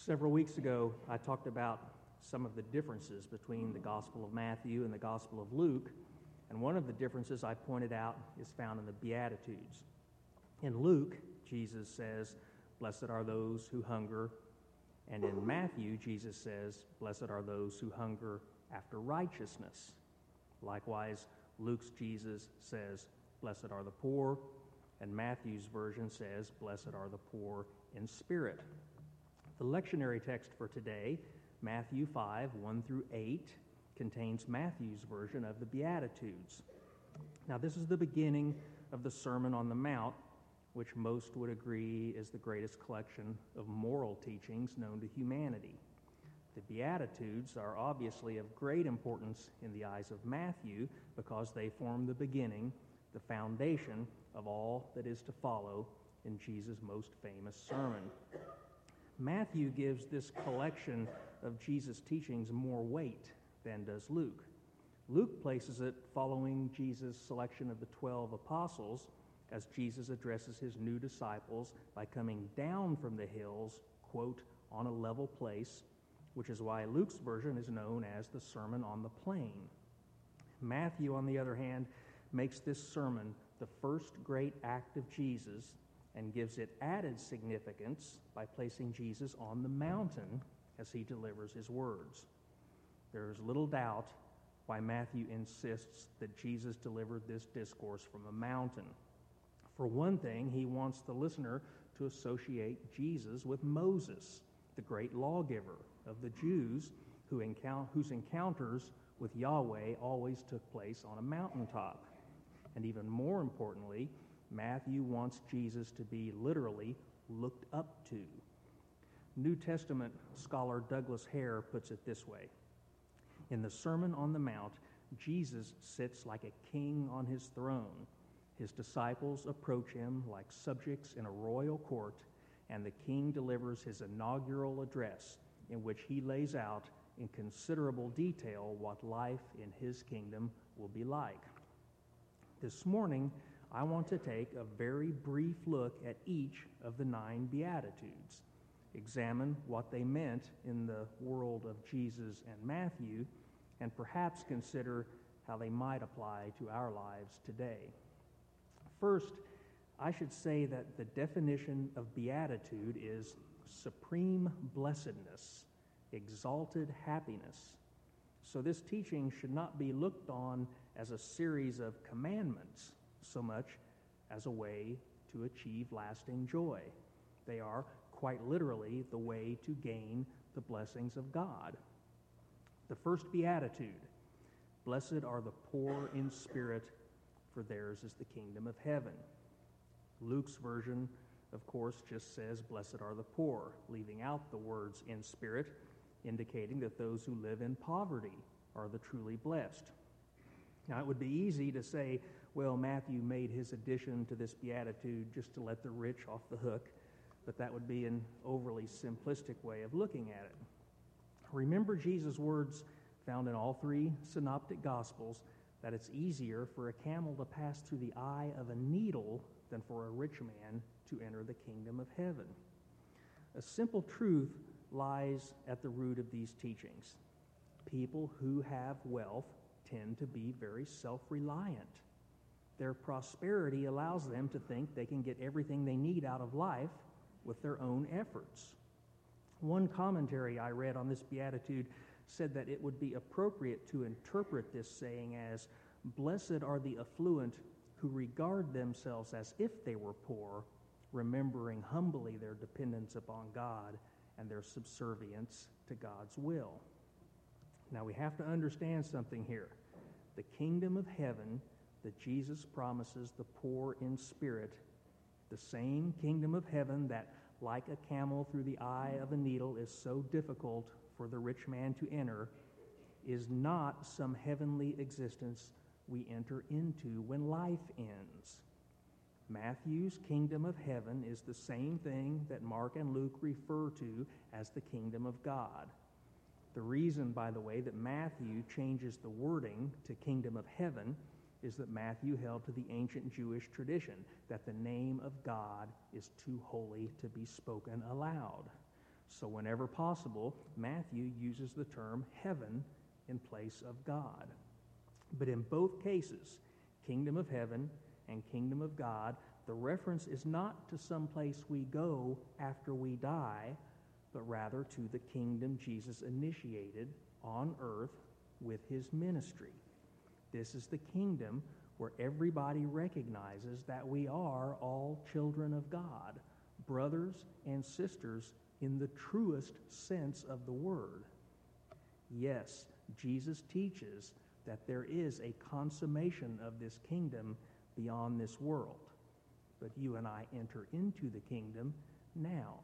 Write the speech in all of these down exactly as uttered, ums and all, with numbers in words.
Several weeks ago, I talked about some of the differences between the Gospel of Matthew and the Gospel of Luke, and one of the differences I pointed out is found in the Beatitudes. In Luke, Jesus says, "Blessed are those who hunger," and in Matthew, Jesus says, "Blessed are those who hunger after righteousness." Likewise, Luke's Jesus says, "Blessed are the poor," and Matthew's version says, "Blessed are the poor in spirit." The lectionary text for today, Matthew five, one through eight, contains Matthew's version of the Beatitudes. Now, this is the beginning of the Sermon on the Mount, which most would agree is the greatest collection of moral teachings known to humanity. The Beatitudes are obviously of great importance in the eyes of Matthew because they form the beginning, the foundation of all that is to follow in Jesus' most famous sermon. Matthew gives this collection of Jesus' teachings more weight than does Luke. Luke places it following Jesus' selection of the twelve apostles as Jesus addresses his new disciples by coming down from the hills, quote, on a level place, which is why Luke's version is known as the Sermon on the Plain. Matthew, on the other hand, makes this sermon the first great act of Jesus and gives it added significance by placing Jesus on the mountain as he delivers his words. There is little doubt why Matthew insists that Jesus delivered this discourse from a mountain. For one thing, he wants the listener to associate Jesus with Moses, the great lawgiver of the Jews who encount- whose encounters with Yahweh always took place on a mountaintop. And even more importantly, Matthew wants Jesus to be literally looked up to. New Testament scholar Douglas Hare puts it this way: in the Sermon on the Mount, Jesus sits like a king on his throne. His disciples approach him like subjects in a royal court, and the king delivers his inaugural address in which he lays out in considerable detail what life in his kingdom will be like. This morning, I want to take a very brief look at each of the nine Beatitudes, examine what they meant in the world of Jesus and Matthew, and perhaps consider how they might apply to our lives today. First, I should say that the definition of beatitude is supreme blessedness, exalted happiness. So this teaching should not be looked on as a series of commandments so much as a way to achieve lasting joy. They are quite literally the way to gain the blessings of God. The first beatitude: blessed are the poor in spirit, for theirs is the kingdom of heaven. Luke's version, of course, just says, blessed are the poor, leaving out the words in spirit, indicating that those who live in poverty are the truly blessed. Now, it would be easy to say, well, Matthew made his addition to this beatitude just to let the rich off the hook, but that would be an overly simplistic way of looking at it. Remember Jesus' words found in all three synoptic gospels that it's easier for a camel to pass through the eye of a needle than for a rich man to enter the kingdom of heaven. A simple truth lies at the root of these teachings. People who have wealth tend to be very self-reliant. Their prosperity allows them to think they can get everything they need out of life with their own efforts. One commentary I read on this beatitude said that it would be appropriate to interpret this saying as, blessed are the affluent who regard themselves as if they were poor, remembering humbly their dependence upon God and their subservience to God's will. Now, we have to understand something here. The kingdom of heaven that Jesus promises the poor in spirit, the same kingdom of heaven that, like a camel through the eye of a needle, is so difficult for the rich man to enter, is not some heavenly existence we enter into when life ends. Matthew's kingdom of heaven is the same thing that Mark and Luke refer to as the kingdom of God. The reason, by the way, that Matthew changes the wording to kingdom of heaven is that Matthew held to the ancient Jewish tradition that the name of God is too holy to be spoken aloud. So whenever possible, Matthew uses the term heaven in place of God. But in both cases, kingdom of heaven and kingdom of God, the reference is not to some place we go after we die, but rather to the kingdom Jesus initiated on earth with his ministry. This is the kingdom where everybody recognizes that we are all children of God, brothers and sisters in the truest sense of the word. Yes, Jesus teaches that there is a consummation of this kingdom beyond this world, but you and I enter into the kingdom now.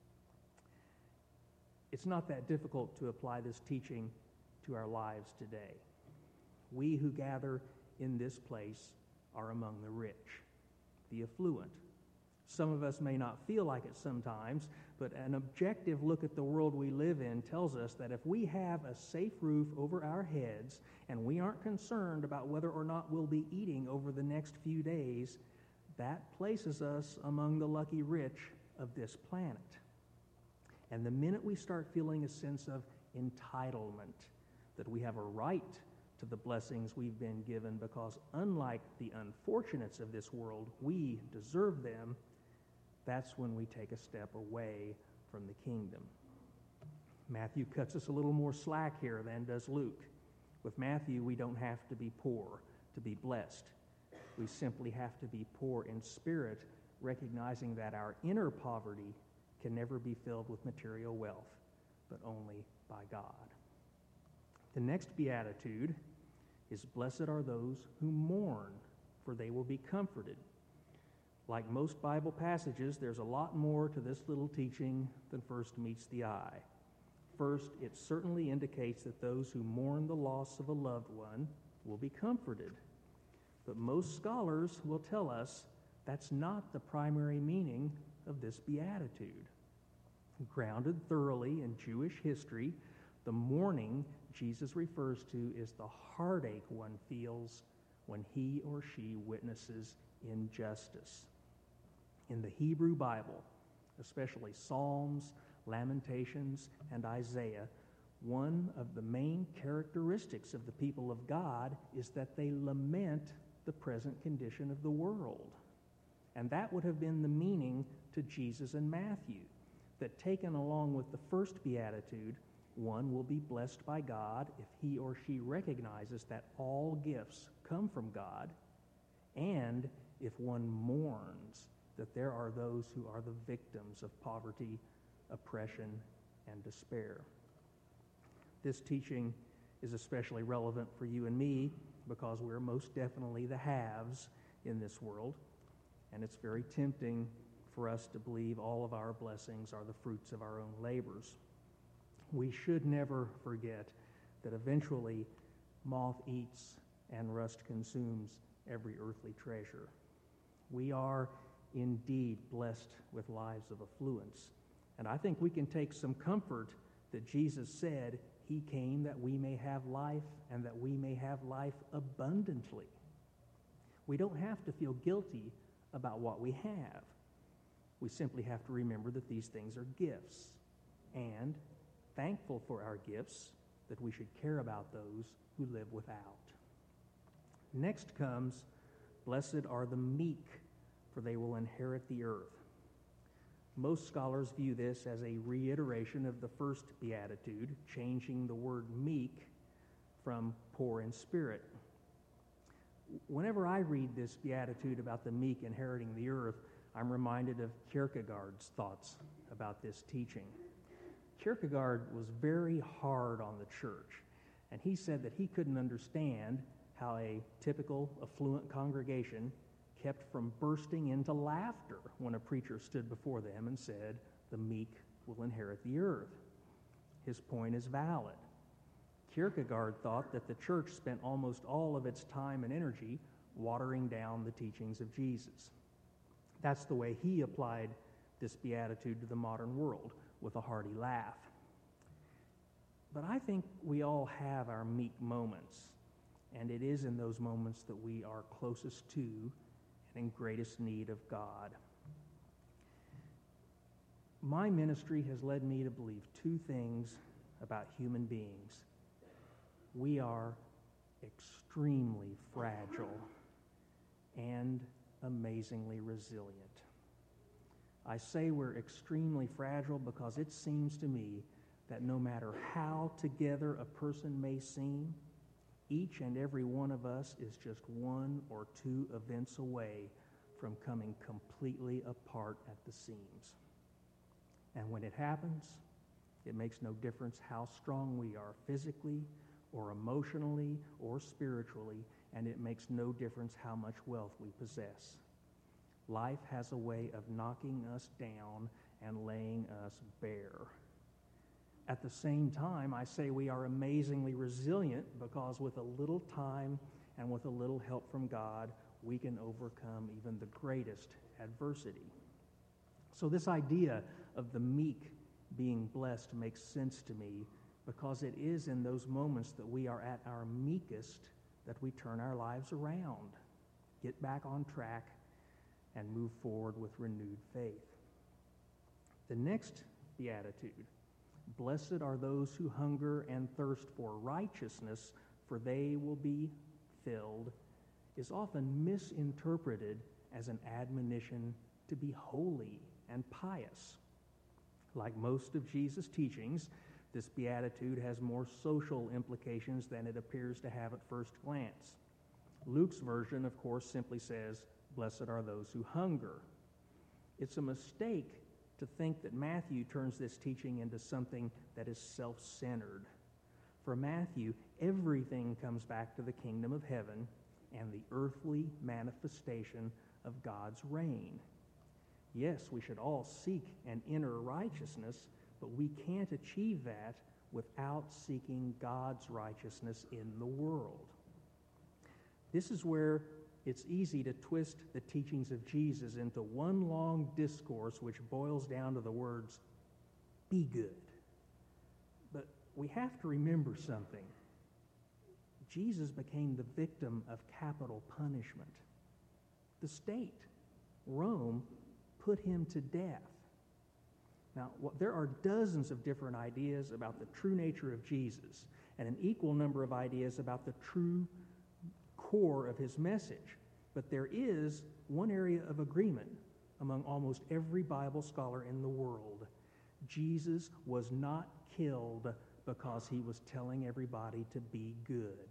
It's not that difficult to apply this teaching to our lives today. We who gather in this place are among the rich, the affluent. Some of us may not feel like it sometimes, but an objective look at the world we live in tells us that if we have a safe roof over our heads and we aren't concerned about whether or not we'll be eating over the next few days, that places us among the lucky rich of this planet. And the minute we start feeling a sense of entitlement, that we have a right to the blessings we've been given because unlike the unfortunates of this world, we deserve them, that's when we take a step away from the kingdom. Matthew cuts us a little more slack here than does Luke. With Matthew, we don't have to be poor to be blessed. We simply have to be poor in spirit, recognizing that our inner poverty can never be filled with material wealth, but only by God. The next beatitude is, "Blessed are those who mourn, for they will be comforted." Like most Bible passages, there's a lot more to this little teaching than first meets the eye. First, it certainly indicates that those who mourn the loss of a loved one will be comforted. But most scholars will tell us that's not the primary meaning of this beatitude. Grounded thoroughly in Jewish history, the mourning Jesus refers to is the heartache one feels when he or she witnesses injustice. In the Hebrew Bible, especially Psalms, Lamentations, and Isaiah, one of the main characteristics of the people of God is that they lament the present condition of the world. And that would have been the meaning to Jesus and Matthew, that taken along with the first beatitude, one will be blessed by God if he or she recognizes that all gifts come from God, and if one mourns that there are those who are the victims of poverty, oppression, and despair. This teaching is especially relevant for you and me because we're most definitely the haves in this world, and it's very tempting for us to believe all of our blessings are the fruits of our own labors. We should never forget that eventually moth eats and rust consumes every earthly treasure. We are indeed blessed with lives of affluence, and I think we can take some comfort that Jesus said he came that we may have life and that we may have life abundantly. We don't have to feel guilty about what we have. We simply have to remember that these things are gifts, and thankful for our gifts, that we should care about those who live without. Next comes, "Blessed are the meek, for they will inherit the earth." Most scholars view this as a reiteration of the first beatitude, changing the word meek from poor in spirit. Whenever I read this beatitude about the meek inheriting the earth, I'm reminded of Kierkegaard's thoughts about this teaching. Kierkegaard was very hard on the church, and he said that he couldn't understand how a typical affluent congregation kept from bursting into laughter when a preacher stood before them and said, "The meek will inherit the earth." His point is valid. Kierkegaard thought that the church spent almost all of its time and energy watering down the teachings of Jesus. That's the way he applied this beatitude to the modern world, with a hearty laugh. But I think we all have our meek moments, and it is in those moments that we are closest to and in greatest need of God. My ministry has led me to believe two things about human beings. We are extremely fragile and amazingly resilient. I say we're extremely fragile because it seems to me that no matter how together a person may seem, each and every one of us is just one or two events away from coming completely apart at the seams. And when it happens, it makes no difference how strong we are physically or emotionally or spiritually, and it makes no difference how much wealth we possess. Life has a way of knocking us down and laying us bare. At the same time, I say we are amazingly resilient because with a little time and with a little help from God, we can overcome even the greatest adversity. So this idea of the meek being blessed makes sense to me because it is in those moments that we are at our meekest that we turn our lives around, get back on track, and move forward with renewed faith. The next beatitude, blessed are those who hunger and thirst for righteousness, for they will be filled, is often misinterpreted as an admonition to be holy and pious. Like most of Jesus' teachings, this beatitude has more social implications than it appears to have at first glance. Luke's version, of course, simply says, blessed are those who hunger. It's a mistake to think that Matthew turns this teaching into something that is self-centered. For Matthew, everything comes back to the kingdom of heaven and the earthly manifestation of God's reign. Yes, we should all seek an inner righteousness, but we can't achieve that without seeking God's righteousness in the world. This is where it's easy to twist the teachings of Jesus into one long discourse which boils down to the words, be good. But we have to remember something. Jesus became the victim of capital punishment. The state, Rome, put him to death. Now, what, there are dozens of different ideas about the true nature of Jesus and an equal number of ideas about the true core of his message. But there is one area of agreement among almost every Bible scholar in the world. Jesus was not killed because he was telling everybody to be good.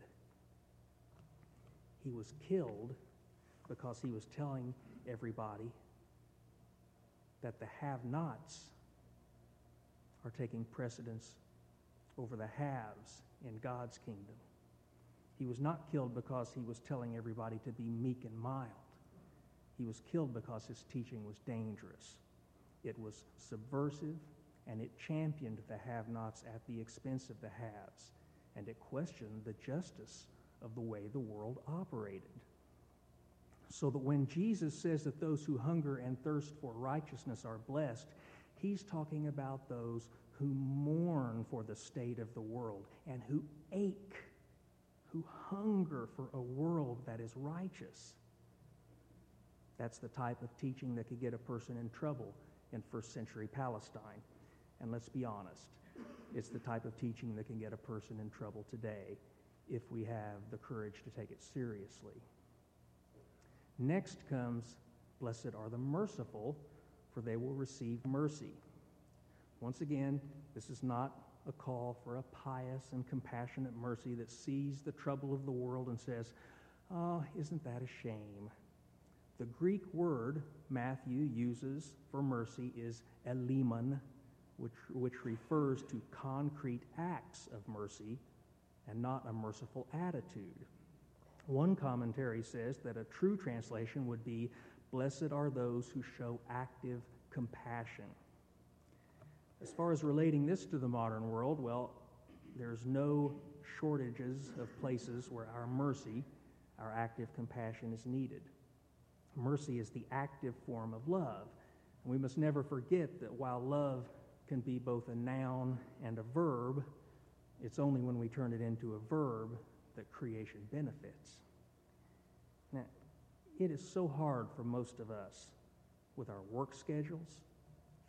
He was killed because he was telling everybody that the have-nots are taking precedence over the haves in God's kingdom. He was not killed because he was telling everybody to be meek and mild. He was killed because his teaching was dangerous. It was subversive, and it championed the have-nots at the expense of the haves, and it questioned the justice of the way the world operated. So that when Jesus says that those who hunger and thirst for righteousness are blessed, he's talking about those who mourn for the state of the world and who ache, who hunger for a world that is righteous. That's the type of teaching that could get a person in trouble in first century Palestine. And let's be honest, it's the type of teaching that can get a person in trouble today if we have the courage to take it seriously. Next comes, blessed are the merciful, for they will receive mercy. Once again, this is not a call for a pious and compassionate mercy that sees the trouble of the world and says, oh, isn't that a shame? The Greek word Matthew uses for mercy is elimon, which, which refers to concrete acts of mercy and not a merciful attitude. One commentary says that a true translation would be, blessed are those who show active compassion. As far as relating this to the modern world, well, there's no shortages of places where our mercy, our active compassion is needed. Mercy is the active form of love. And we must never forget that while love can be both a noun and a verb, it's only when we turn it into a verb that creation benefits. Now, it is so hard for most of us with our work schedules,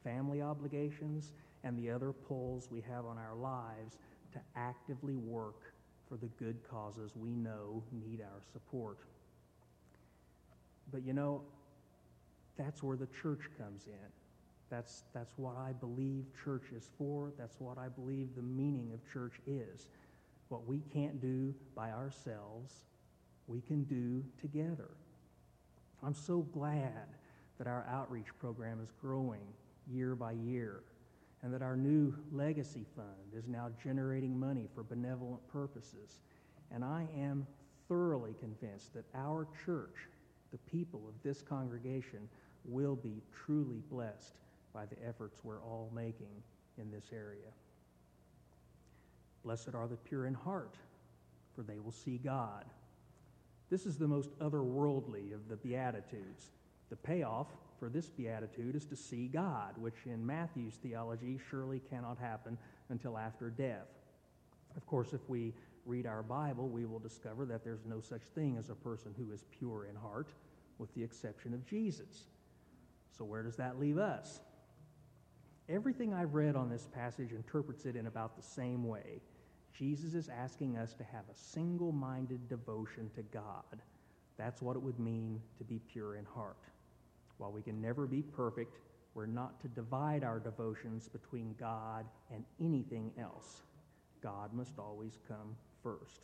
family obligations and the other pulls we have on our lives to actively work for the good causes we know need our support. But you know, that's where the church comes in. That's, that's what I believe church is for. That's what I believe the meaning of church is. What we can't do by ourselves, we can do together. I'm so glad that our outreach program is growing year by year, and that our new legacy fund is now generating money for benevolent purposes. And I am thoroughly convinced that our church, the people of this congregation, will be truly blessed by the efforts we're all making in this area. Blessed are the pure in heart, for they will see God. This is the most otherworldly of the Beatitudes. The payoff for this beatitude is to see God, which in Matthew's theology surely cannot happen until after death. Of course, if we read our Bible, we will discover that there's no such thing as a person who is pure in heart, with the exception of Jesus. So where does that leave us? Everything I've read on this passage interprets it in about the same way. Jesus is asking us to have a single-minded devotion to God. That's what it would mean to be pure in heart. While we can never be perfect, we're not to divide our devotions between God and anything else. God must always come first.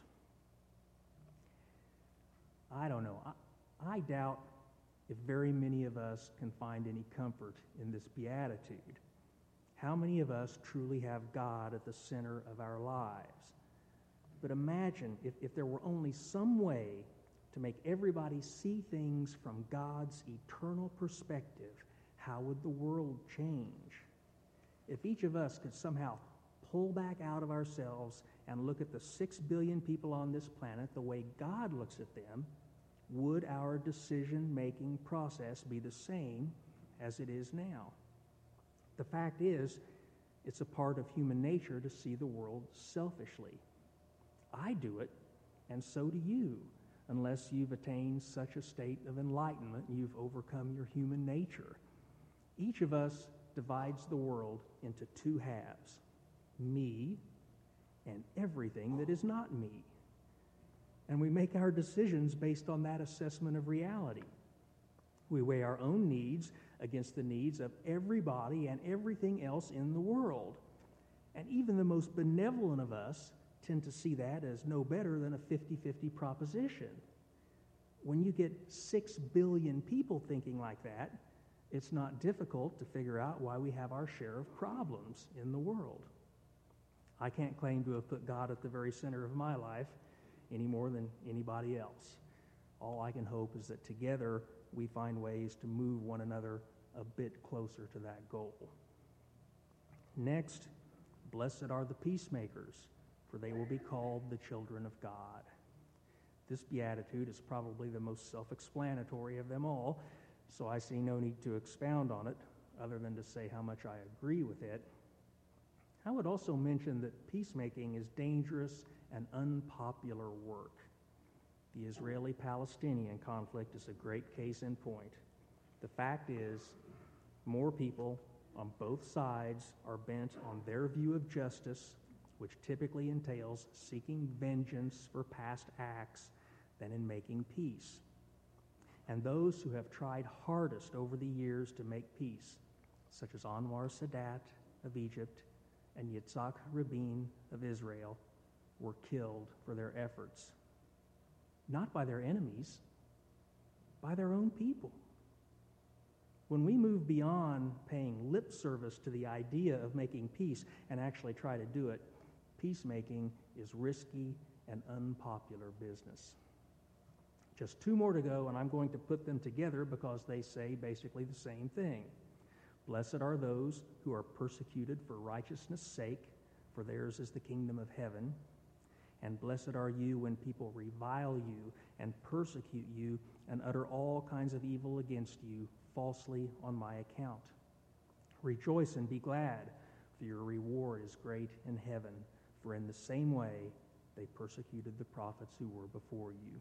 I don't know. I, I doubt if very many of us can find any comfort in this beatitude. How many of us truly have God at the center of our lives? But imagine if, if there were only some way to make everybody see things from God's eternal perspective, how would the world change? If each of us could somehow pull back out of ourselves and look at the six billion people on this planet the way God looks at them, would our decision-making process be the same as it is now? The fact is, it's a part of human nature to see the world selfishly. I do it, and so do you, unless you've attained such a state of enlightenment you've overcome your human nature. Each of us divides the world into two halves, me and everything that is not me. And we make our decisions based on that assessment of reality. We weigh our own needs against the needs of everybody and everything else in the world. And even the most benevolent of us tend to see that as no better than a fifty-fifty proposition. When you get six billion people thinking like that, it's not difficult to figure out why we have our share of problems in the world. I can't claim to have put God at the very center of my life any more than anybody else. All I can hope is that together we find ways to move one another a bit closer to that goal. Next, blessed are the peacemakers, for they will be called the children of God. This beatitude is probably the most self-explanatory of them all, so I see no need to expound on it other than to say how much I agree with it. I would also mention that peacemaking is dangerous and unpopular work. The Israeli-Palestinian conflict is a great case in point. The fact is, more people on both sides are bent on their view of justice, which typically entails seeking vengeance for past acts, than in making peace. And those who have tried hardest over the years to make peace, such as Anwar Sadat of Egypt and Yitzhak Rabin of Israel, were killed for their efforts. Not by their enemies, by their own people. When we move beyond paying lip service to the idea of making peace and actually try to do it, peacemaking is risky and unpopular business. Just two more to go, and I'm going to put them together because they say basically the same thing. Blessed are those who are persecuted for righteousness' sake, for theirs is the kingdom of heaven. And blessed are you when people revile you and persecute you and utter all kinds of evil against you falsely on my account. Rejoice and be glad, for your reward is great in heaven, for in the same way they persecuted the prophets who were before you.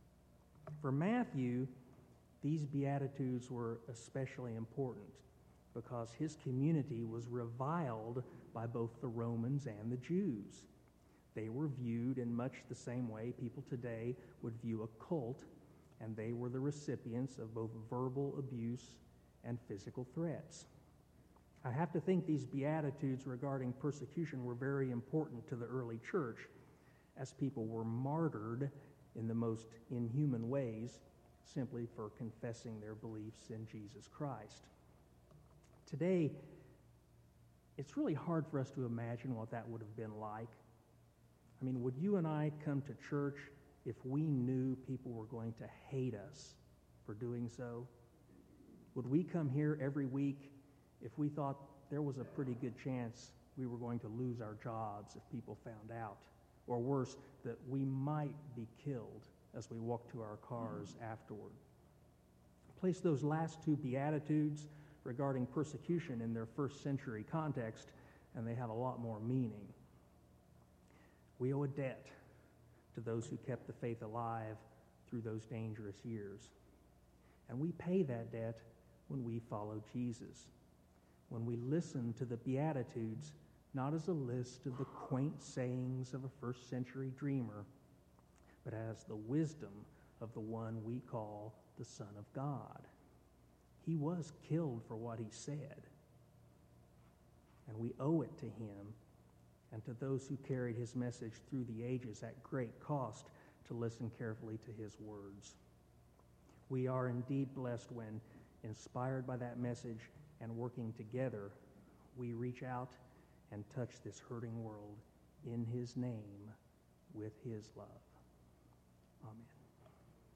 For Matthew, these Beatitudes were especially important. because his community was reviled by both the Romans and the Jews. They were viewed in much the same way people today would view a cult, and they were the recipients of both verbal abuse and physical threats. I have to think these Beatitudes regarding persecution were very important to the early church, as people were martyred in the most inhuman ways simply for confessing their beliefs in Jesus Christ. Today, it's really hard for us to imagine what that would have been like. I mean, would you and I come to church if we knew people were going to hate us for doing so? Would we come here every week if we thought there was a pretty good chance we were going to lose our jobs if people found out? Or worse, that we might be killed as we walk to our cars afterward? Place those last two Beatitudes regarding persecution in their first century context, and they have a lot more meaning. We owe a debt to those who kept the faith alive through those dangerous years. And we pay that debt when we follow Jesus, when we listen to the Beatitudes, not as a list of the quaint sayings of a first century dreamer, but as the wisdom of the one we call the Son of God. He was killed for what he said, and we owe it to him and to those who carried his message through the ages at great cost to listen carefully to his words. We are indeed blessed when, inspired by that message and working together, we reach out and touch this hurting world in his name with his love. Amen.